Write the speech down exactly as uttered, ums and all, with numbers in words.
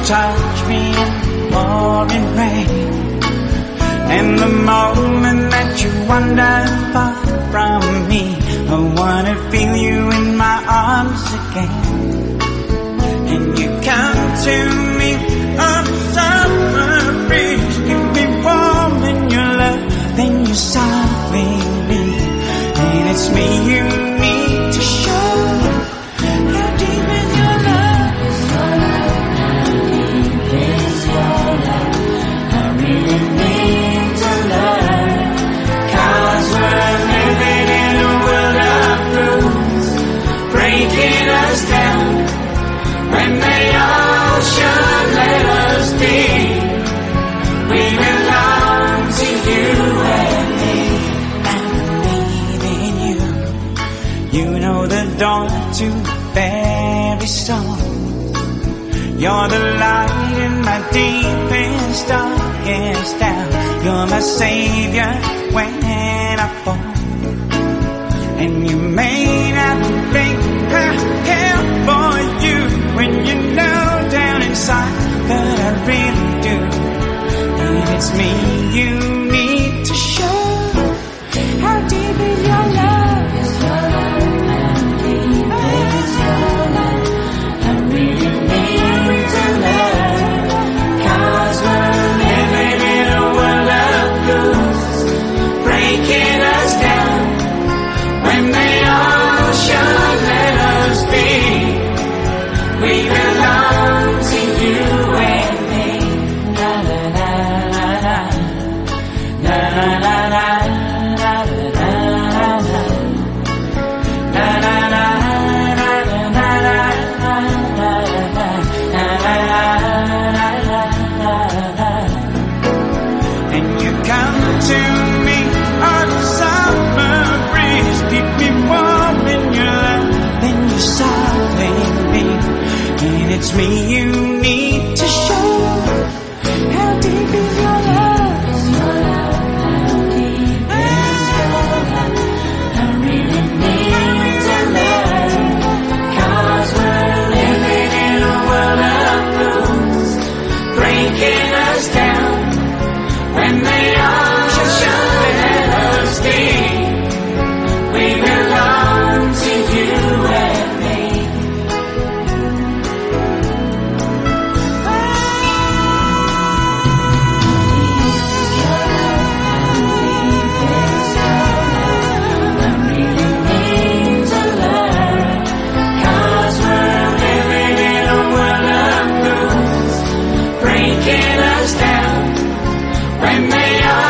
touch me in pouring rain. And the moment that you wander far from me, I wanna feel you in my arms again. And you come to me on a summer breeze, keep me warm in your love, then you softly leave. And it's me you need to show. How deep is your love? Is your love? How deep is your love? I really need to learn, 'cause we're living in a world of rules, breaking us down when they all should let us be. We belong to you and me, and needing you. You know the door to every storm. You're the light in my deepest, darkest hour. You're my savior when I fall. And you may not think I care for you when you know down inside that I really do. And it's me you need to show. How deep is your love? Is your love? How deep is your love? I really need to learn, 'cause we're living in a world of rules, breaking us down when they all should let us be. We belong to you and me. La la la la la, la la la la, la la la la, la la la la, la la la la. And you come to me on a summer breeze, keep me warm in your love, then you softly leave. And it's me you need to show. How deep is your love? Is your love? How deep is your love? I really need to learn, 'cause we're living in a world of rules, breaking us down when they all should let us be. We belong to you and me. I really need to learn, 'cause we're living in a world of rules, breaking us down when they all